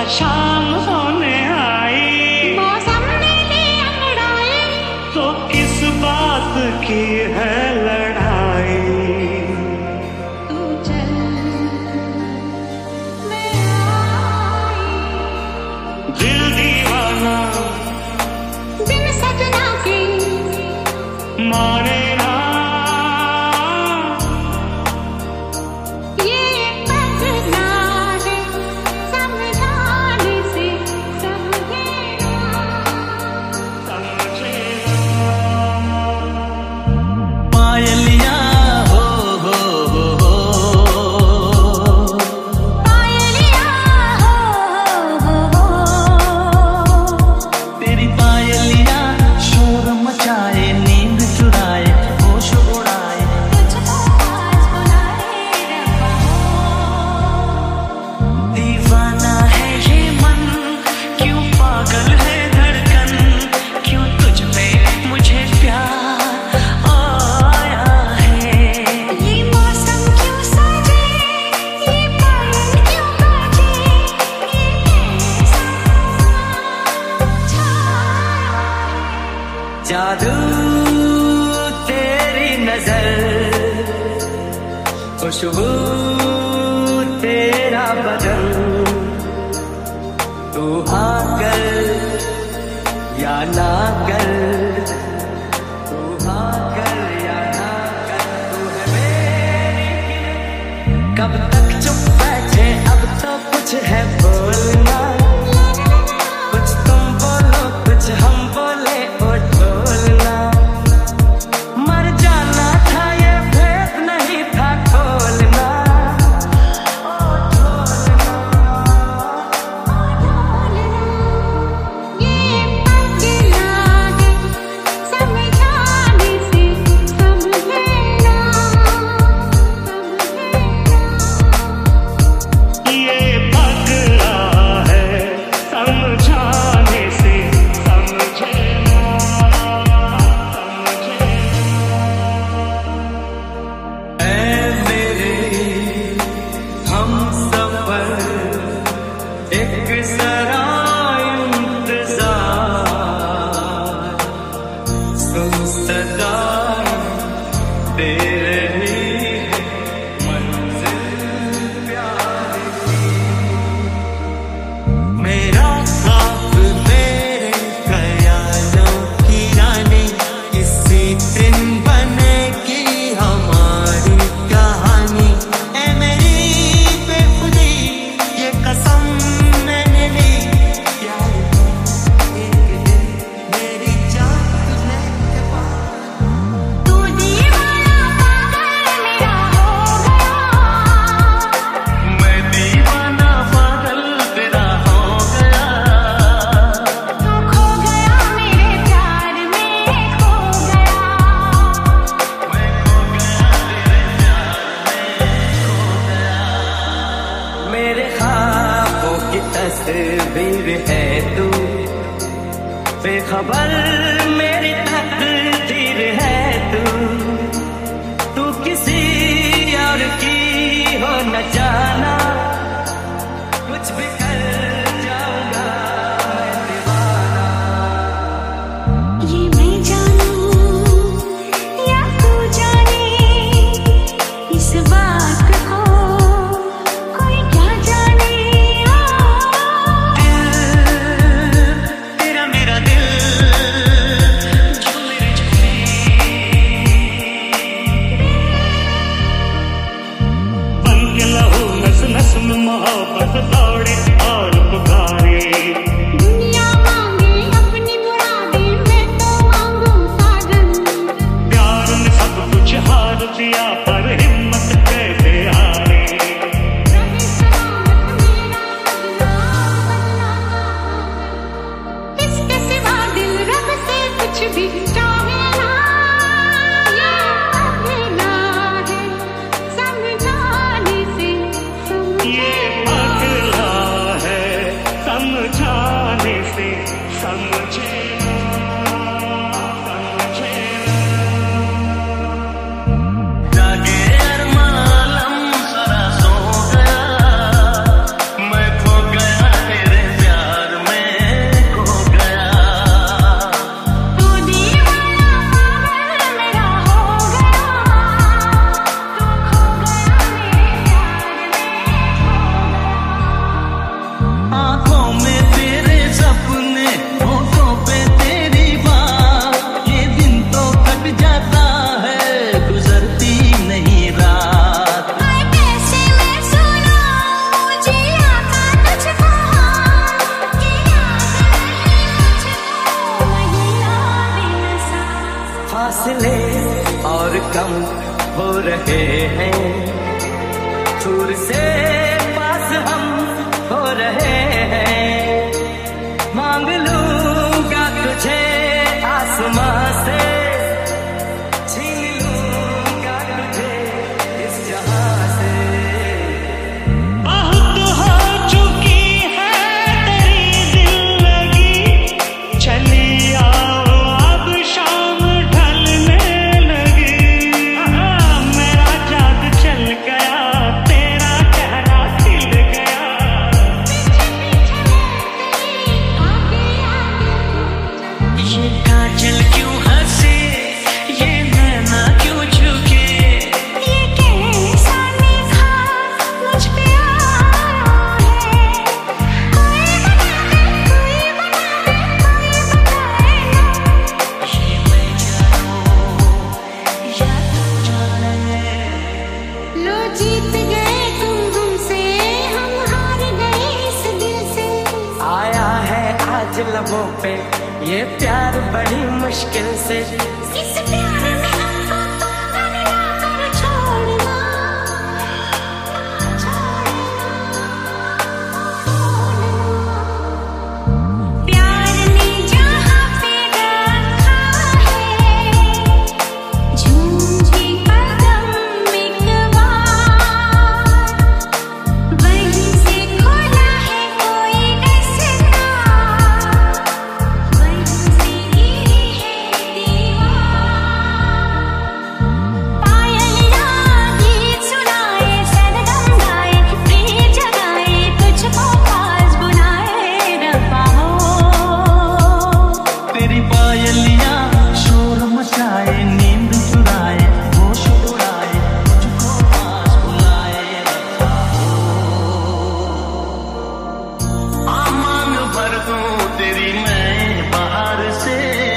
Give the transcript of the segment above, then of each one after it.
शाम होने आई, मौसम ने ली अंगड़ाई, तो किस बात की है लड़ाई। तू चल मैं आई, दिल दीवाना बिन सजना के माने ना, ये पगला है समझाने से समझे ना। समझे पायलिया हो पायलिया हो तेरी पायलिया शोर मचाए, नींद चुराए, होश उड़ाए। तुझको आज बुलाए रब्बा हो। दीवाना है ये मन, क्यों पागल है धड़कन, क्यों तुझ पे मुझे प्यार आया है। ये मौसम क्यों साजे, ये पायल क्यों बाजे, ये कैसा छाया है। जादू तेरी नजर, खुशबू तेरा बदन, तू हाँ कर या ना कर, तू हाँ कर या ना कर, तू है मेरी। कब तक चुप बैठे, अब तो कुछ है बोलना, कुछ तुम बोलो कुछ हम बोले, ओ ढोलना। मर जाना था ये भेद नहीं था खोलना, ओ ढोलना। ये पगला है समझाने से समझे ना, ये पगला है समझाने से समझे ना, समझे ऐ मेरे हमसफर, एक जरा इंतजार, सुन सदाएं दे रही है मंजिल प्यार की। मेरा ख्वाब मेरे ख्यालों की रानी, किसी दिन बनेगी हमारी कहानी। ऐ मेरी बेखुदी ये कसम मैंने ली, प्यार की एक दिन मेरी जान तुझे के पास। तू दीवाना पागल मेरा हो गया, मैं दीवाना पागल तेरा हो गया। तू खो गया मेरे प्यार में खो गया। मैं खो गया तेरे प्यार में, खो गया। मेरे ख्वाबों की तस्वीर है तू, बेखबर मेरी तकदीर है तू। तू किसी और की हो न जाना, कुछ भी कर जाऊंगा मैं दीवाना। ये मैं जानूं या तू जाने, इस बात को कोई क्या जाने। तेरा मेरा दिल जो मेरे बन के लहू नस नस में मोहब्बत दौड़े और पुकारे। दुनिया मांगे अपनी मुरादें, मैं तो मांगूं साजन। प्यार ने सब कुछ हार दिया पर हिम्मत कैसे हारे। रहे सलामत मेरा बदला, इसके सिवा दिल रब से कुछ भी चाहे ना। ये पगला है समझाने से ये समझे ना। पगला रहे हैं, दूर से पास हम हो रहे हैं। मांग लूंगा तुझे आसमां से, छीन लूंगा तुझे इस जहां से। बहुत हो चुकी है तेरी जिंदगी, चली आओ अब शाम ढलने लगी। मेरा जादू चल गया, तेरा चेहरा खिल गया। ये काजल क्यों हंसे, ये नैना क्यों झुके, ये कैसा निखार मुझ पे आया है। कोई बताए ये मैं जानूं या तू जाने। लो जीत गए तुम हमसे, हम हार गए इस दिल से। आया है आज लबों पे ये प्यार बड़ी मुश्किल से। इस प्यार में हमको तुम कभी ना कर छोड़ना, प्यार ने जहाँ पे रखा है, झूठे कदम एक बार, वहीं से खोला है कोई रास्ता, वहीं से गिरी है दीवार। पायलिया गीत सुनाए, सरगम गाए, प्रिय जगाए, तुझको पास बुलाए रब्बा हो। तेरी पायलियां शोर मचाए, नींद चुराए, होश उड़ाए, मुझको पास बुलाए रब्बा हो। आमान भर दूं तेरी मैं बाहर से,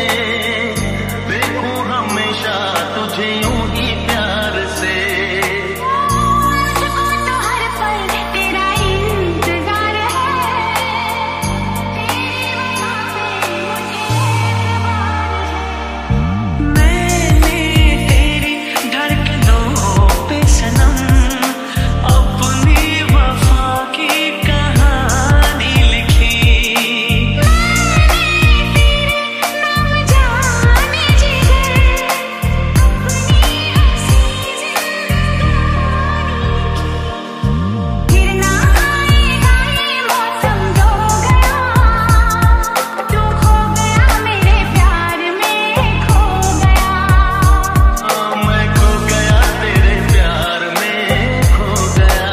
देखूं हमेशा तुझे यूं ही प्यार से। मुझको तो हर पल तेरा इंतजार है, तेरी वजह से मुझे एतबार है। मैंने तेरी धड़कनों पे सनम अपनी वफा की कहानी लिखी। नाम जाने जिगर अपनी हंसी जिंदगानी की। फिर ना आएगा ये मौसम जो गया, तू खो गया मेरे प्यार में खो गया। मैं खो गया तेरे प्यार में खो गया।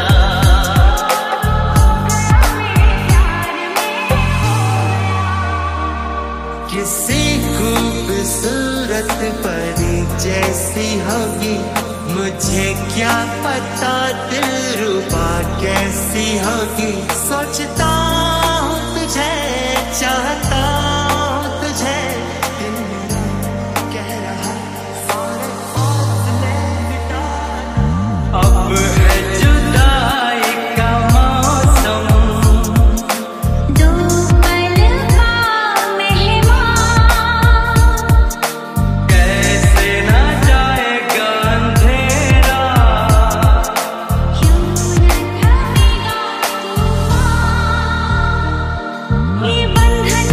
किसी खूबसूरत परी जैसी होगी, मुझे क्या पता दिलरुबा कैसी होगी। सोचता हूँ तुझे, चाहता हूँ तुझे, दिल मेरा कह रहा सारे फासले मिटा। अब है जुदाई का मौसम, दो पल का मेहमान, कैसे न जाएगा अंधेरा, क्यों न थमेगा तूफान। ये बंधन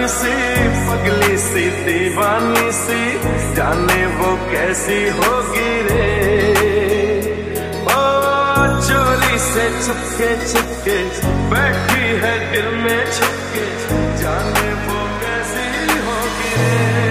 सी पगली सी दीवानी सी, जाने वो कैसी होगी रे। ओ चोरी से छुपके छुपके बैठी है दिल में छुपके, जाने वो कैसी होगी रे।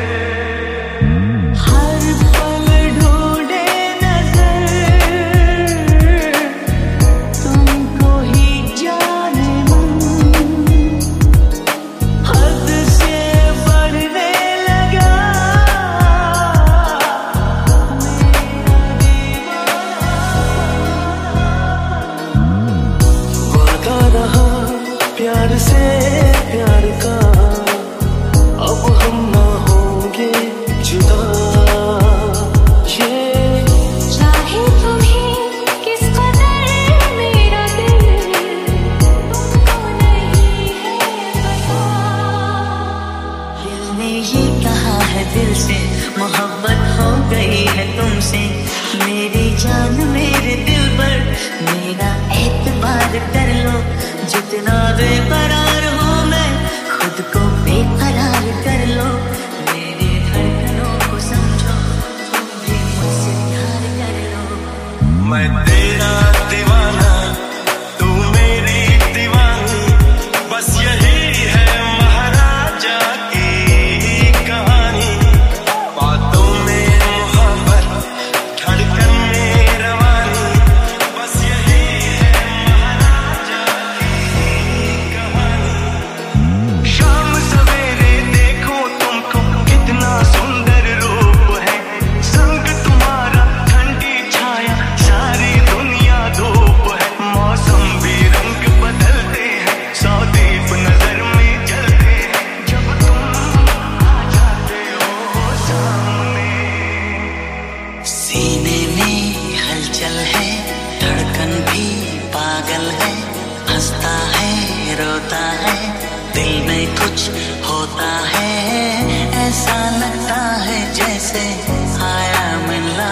प्यार से प्यार का अब हम ना होंगे जुदा। ये चाहे तुम्हें किस कदर मेरा दिल तुमको नहीं है पता। दिल ने ये कहा है दिल से मोहब्बत हो गई है तुमसे, मेरी जान मेरे दिल पर मेरा एतबार कर लो। जितना बेकरार हूँ मैं खुद को बेकरार कर लो, मेरी धड़कनों को समझो, तुम भी मुझसे प्यार कर लो। मैं तेरा दीवाना तू मेरी दीवानी, बस यही है महाराजा की कहानी। बातों में मोहब्बत धड़कन में रवानी, बस यही है महाराजा की कहानी। शाम सवेरे देखो तुमको कितना सुंदर रूप है, संग तुम्हारा ठंडी छाया सारी दुनिया धूप है। मौसम भी रंग बदलते हैं, सौ दीप नजर में जलते हैं, जब तुम आ जाते हो सामने। सीने में हलचल है, धड़कन भी पागल है, हंसता है रोता है, दिल में कुछ होता है, ऐसा लगता है जैसे आया मिला।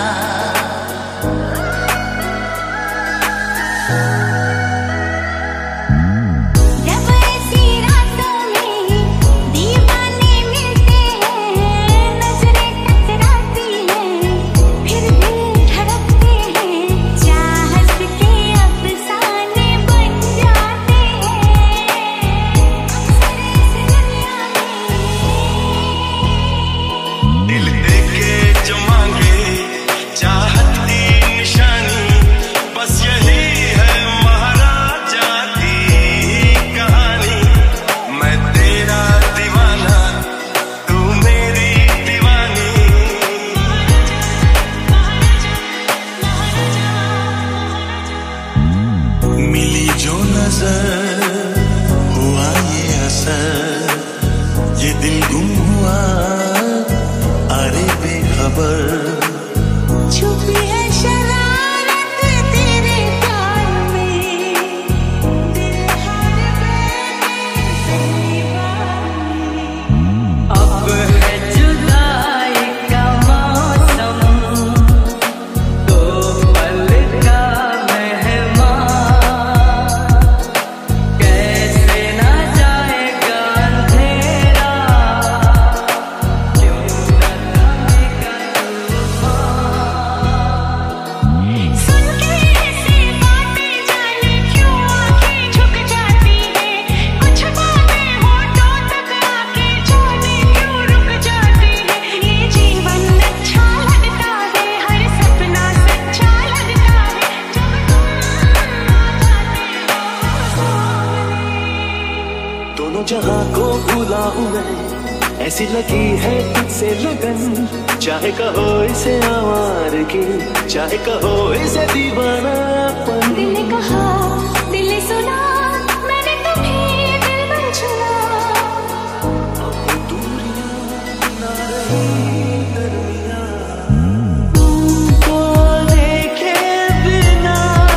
जब ऐसी रातों में दीवाने मिलते हैं, नजरें टकराती हैं, फिर दिल धड़कते हैं, चाहत के अफसाने बन जाते हैं। अक्सर इस दुनिया में दिल देके जो मांगे चाहत की निशानी, बस यही है महाराजा की कहानी। मैं तेरा दीवाना तू मेरी दीवानी। मिली जो नजर हुआ ये असर, ये दिल गुम हुआ अरे बेखबर। छुपी है शरारत तेरे प्यार में, दिल हर बेसही बात। अब है जुदाई का मौसम, दो पल का मेहमान, कैसे ना जाएगा अंधेरा, क्यों न थमेगा तूफान। सुन के ऐसी बातें जाने क्यों आंखें झुक जाती हैं, कुछ बातें होठों तक आके जाने क्यों रुक जाती हैं। ये जीवन अच्छा लगता है, हर सपना सच्चा लगता है, जब तुम आ जाते हो सामने। दोनों जहां को भूला हूं मैं, ऐसी लगी है तुझसे लगन। चाहे कहो इसे आवारगी, चाहे कहो इसे दीवानापन। दिल ने कहा, दिल ने सुना, मैंने तुम्हें दिल में चुना। अब दूरियां ना रही दरमियां, तुमको देखे बिना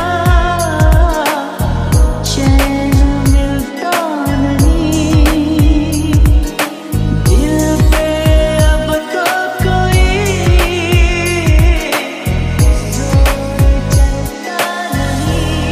चैन मिलता नहीं, दिल पे अब तो कोई जोर चलता नहीं।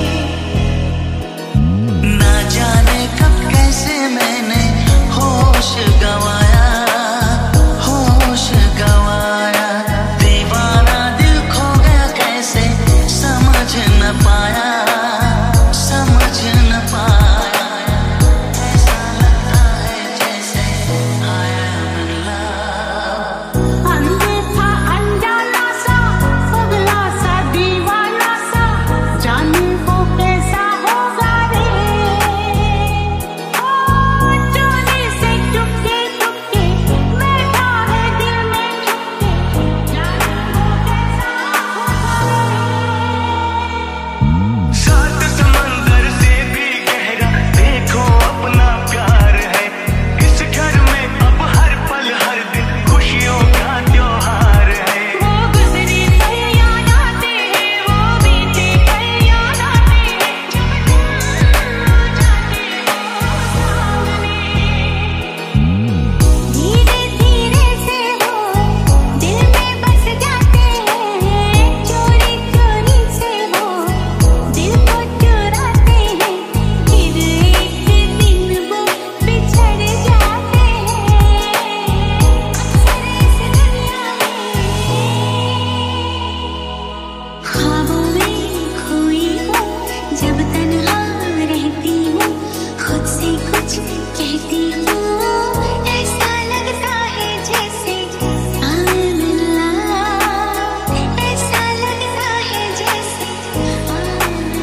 जब तन्हा रहती हूँ खुद से कुछ कहती हूँ ऐसा लगता है जैसे I'm in love ऐसा लगता है जैसे I'm in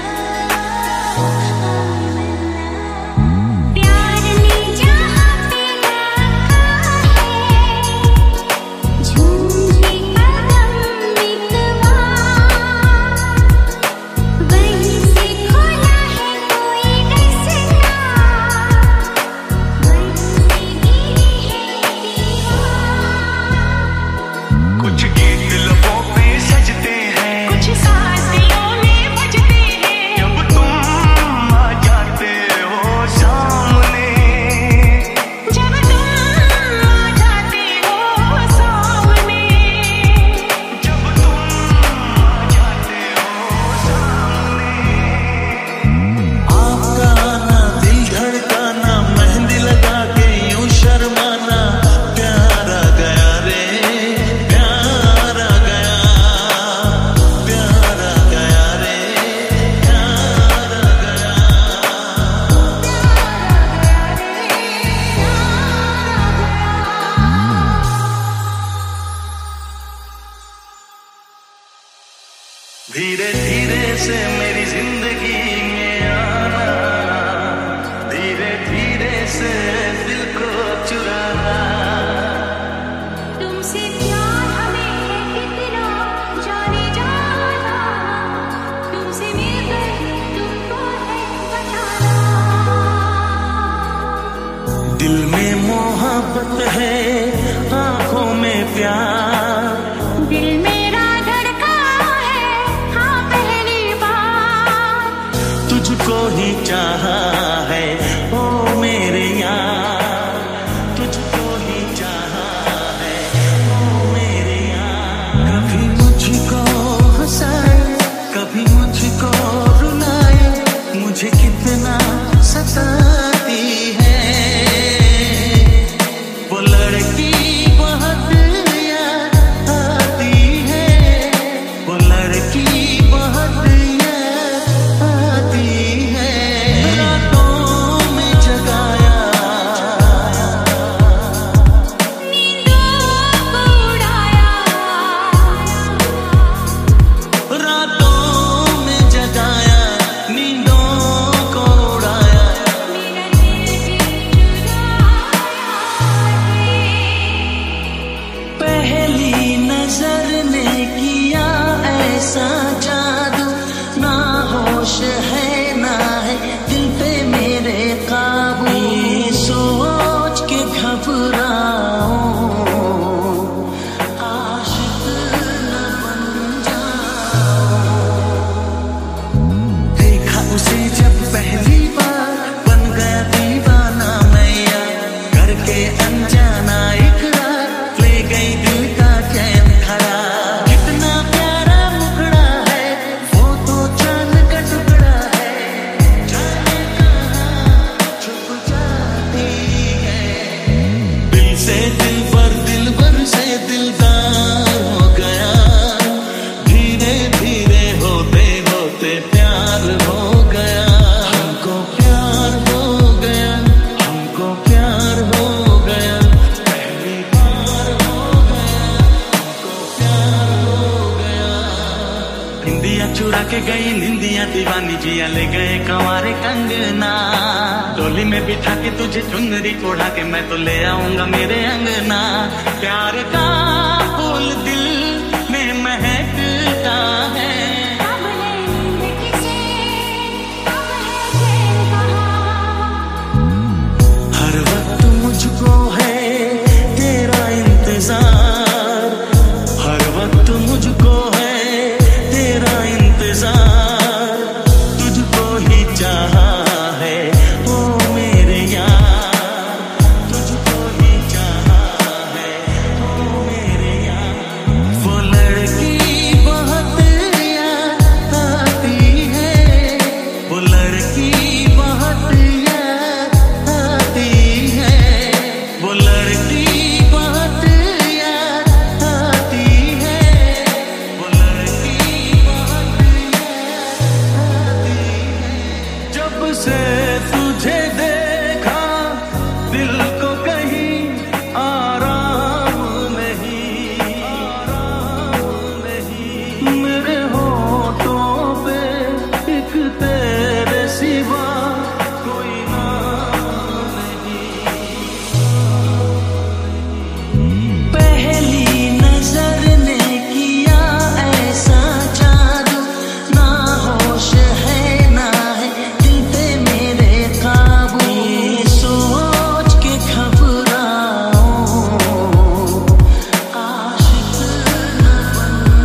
love प्यार ने जहाँ पे रखा है झूठे कदम मिटवा वहीं से खोला है कोई रास्ता वहीं से गिरी है दीवार कुछ गीत लबों पे सजते हैं कुछ सांस दिलों में बजते हैं जब तुम आ जाते हो सामने जब तुम आ जाते हो सामने जब तुम आ जाते हो सामने आपका आना दिल धड़काना मेहंदी लगा के यूं शर्माना प्यारा गया रे प्यारा गया प्यारा गया रे प्यारा गया धीरे धीरे से मेरी जिंदगी में आना धीरे धीरे से दिल को चुराना तुमसे प्यार हमें है कितना जाने जाना तुमसे मिलकर तुमको है बताना दिल में मोहब्बत है आंखों में प्यार दिल मेरा धड़का है हाँ पहली बार तुझको ही चाहा है ओ मेरे यार तुझको ही चाहा है ओ मेरे यार कभी मुझको हंसाए कभी मुझको रुलाए मुझे कितना सताती है वो लड़की बहुत याद आती है वो लड़की बहुत याद आती है रातों में जगाया नींदों को उड़ाया रातों में जगाया नींदों को उड़ाया मेरा दिल चुराया पहली नजर ने किया ऐसा जादू ना होश है ना है दिल पे मेरे काबू ये सोच के घबराऊं आशिक न बन जाऊं देखा उसे जब पहली बार बन गया दीवाना मैया करके अनजाना इकरार ले गई दिल का चैन खरा कितना प्यारा मुखड़ा है वो तो चांद का टुकड़ा है जाने कहाँ छुप जाती है दिल से दिल पर से दिलदार हो गया धीरे धीरे होते होते प्यार हो गया हमको प्यार हो गया हमको प्यार हो गया पहली बार हो गया हमको प्यार हो गया हिंदिया चुरा के गई निंदिया दीवानी जिया ले गए कंवारे कंगना डोली में बिठा के तुझे चुनरी ओढ़ा के मैं तो ले आऊंगा मेरे अंगना प्यार का फूल दिल में महकता है अब है नींद किसे अब है चैन कहाँ हर वक्त मुझको है तेरा इंतजार हर वक्त मुझको है तेरा इंतजार तुझको ही चाहा है ओ मेरे यार तुझको ही चाहा है ओ मेरे यार से तुझे देखा दिल को कहीं आराम नहीं, मेरे होठों पे एक तेरे सिवा कोई नाम नहीं। पहली नजर ने किया ऐसा जादू, ना होश है ना है दिल पे मेरे काबू। ये सोच के घबराऊं आशिक न बन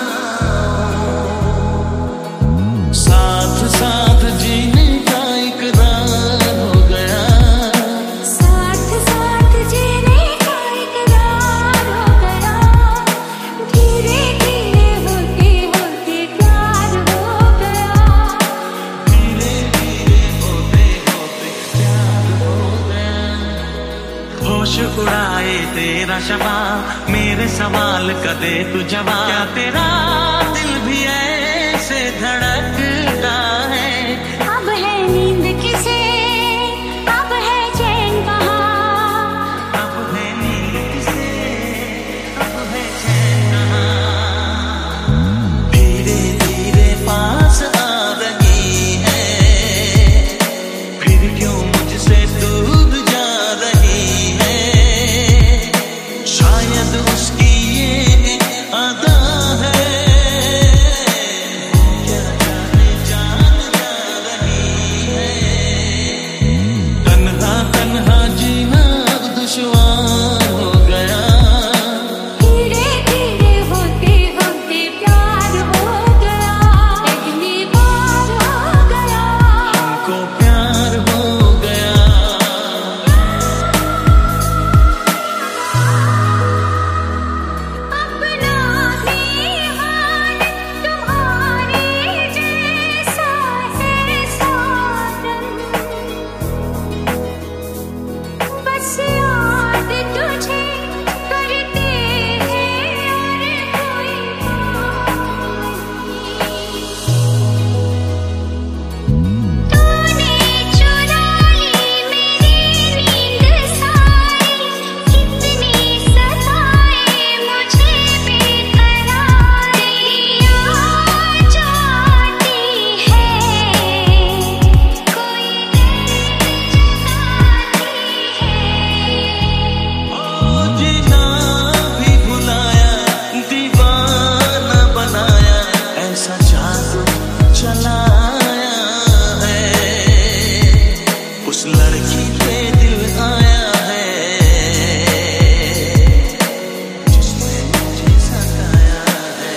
जाऊं। साथ साथ जीने का इकरार हो गया, साथ साथ जीने का इकरार हो गया। धीरे धीरे होते होते प्यार हो गया। धीरे धीरे होते होते प्यार हो गया। होश उड़ाए तेरा शबा, मेरे सवाल का दे तू जवाब। क्या तेरा दिल भी ऐसे धड़कता है? अब है नींद किसे, अब है चैन कहाँ। अब है नींद किसे, अब है चैन कहाँ। धीरे धीरे पास आ रही है, फिर क्यों मुझसे दूर जा रही है? शायद उसकी ये अदा है, क्या जाने जान जा रही है। तन्हा तन्हा जीना अब दुश्वार हो गया, धीरे धीरे होते होते प्यार हो गया। पहली बार हो गया। हमको प्यार हो गया। अपना ही हाल तुम्हारे जैसा है साजन, बस याद तुझे करते हैं और कोई बात नहीं। तूने चुरा ली मेरी नींद सारी, कितनी सताए मुझे बेकरार। तेरी याद जो आती है, कोई दिल जगाती है। ओ जीना भी भुलाया, दीवाना बनाया, ऐसा जादू चलाया है। उस लड़की पे दिल आया है, जिसने मुझे सताया है।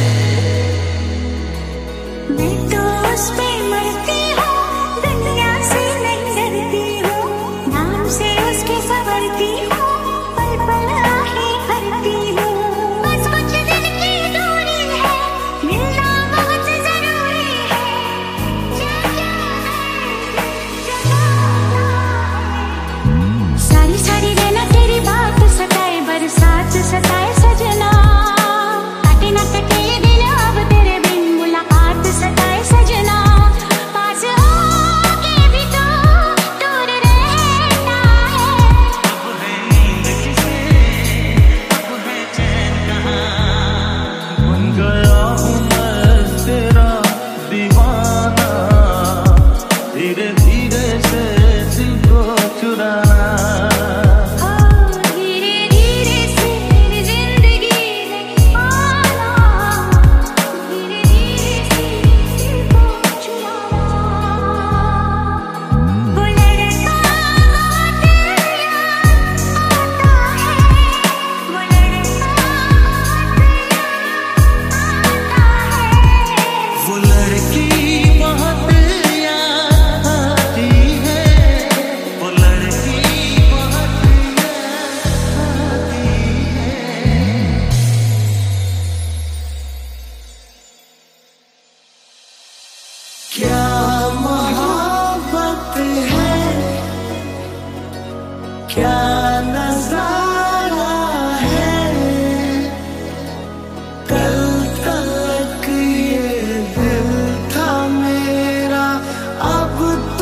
मैं तो उस पे मरती हूँ, दुनिया से नहीं डरती हूँ। नाम से उसके संवरती हूँ, पल पल आहें भरती हूँ। बस कुछ दिन की दूरी है, मिलना बहुत जरूरी है। क्या क्या है जगाना है। सारी सारी रहना तेरी बात सताए, बरसात सताए सजना। काटे ना कटे ये दिन अब तेरे बिन, मुलाकात सताए सजना। पास होके भी तो दूर रहना है। अब है नींद किसे, अब है चैन कहाँ। बन गया हूँ मैं तेरा दीवाना, धीरे धीरे से दिल को चुराना। धीरे धीरे से मेरी जिंदगी में आना, धीरे धीरे से दिल को चुराना। वो लड़का बहुत याद आता है, वो लड़का बहुत याद आता है। वो लड़की बहुत याद आती है, वो लड़की बहुत याद आती है। क्या मोहब्बत है, क्या नजारा है। कल तक ये दिल था मेरा, अब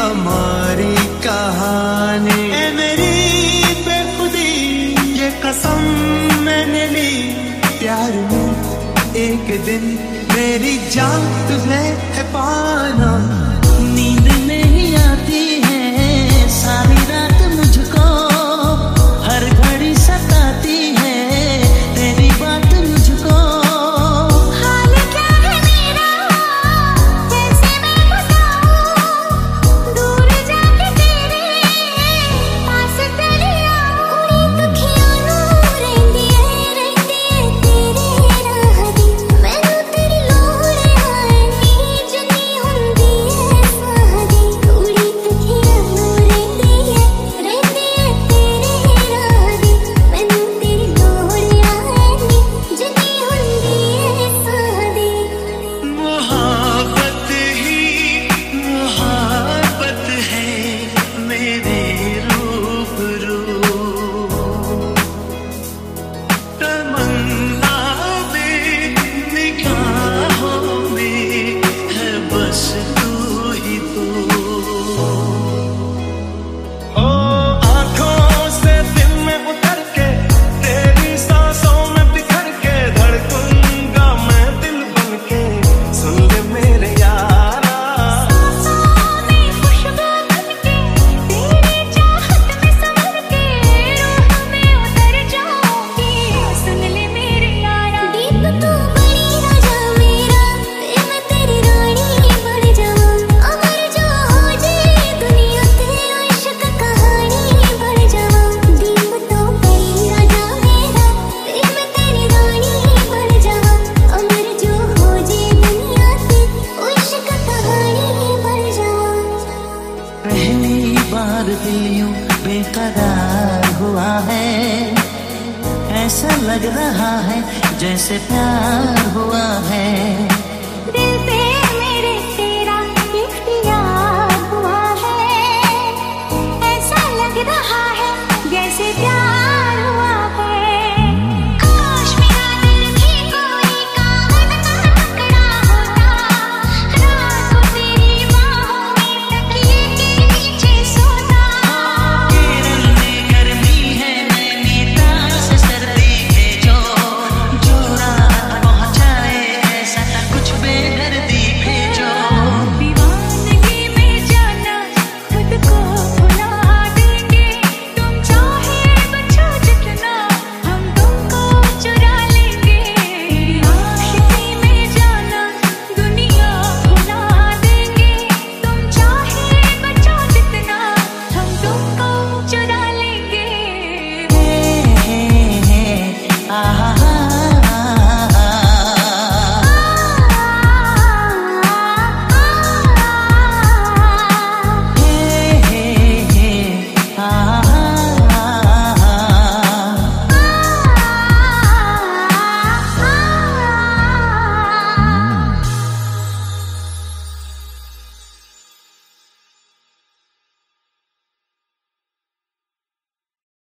हमारी कहानी। ए मेरी बेखुदी ये कसम मैंने ली, प्यार में एक दिन मेरी जान तुझे है पाना। नींद नहीं आती है सारी रात मुझको, हर घड़ी सताती है तेरी बात मुझको। हाल क्या है मेरा कैसे मैं बताऊं, दूर जाके तेरे पास चली आऊं। दुखियां नूं रहंदी है तेरे राह दी, मैनू तेरी लोड़ आनी जनी हुंदी है सादी। कुड़ी दुखियां नूं रहंदी है तेरे राह दी, मैनू तेरी लोड़ आनी जनी हुंदी है सादी। मोहब्बत ही मोहब्बत है मेरे रूबरू, तमन्ना में निगाहों में है बस तू ही तू। ओ आँखों से दिल में उतर के तेरी सांसों में बिखर के धड़कूंगा मैं दिल बन के, सुन ले मेरे यारा। सांसों में खुशबू बनके तेरी चाहत में संवर के, रूह में उतर जाऊंगी सुन ले मेरे यारा। दीप तू बनी राजा मेरा, मैं तेरी रानी बन जाऊं। अमर जो हो जाए दुनिया तेरा इश्क कहानी बन जाऊं। दीप तू बनी राजा मेरा, मैं तेरी रानी बन जाऊं। अमर जो हो जाए दुनिया तेरा इश्क कहानी बन जाऊं। पहली बार दिल यूं बेकरार हुआ है, ऐसा लग रहा है जैसे प्यार हुआ है।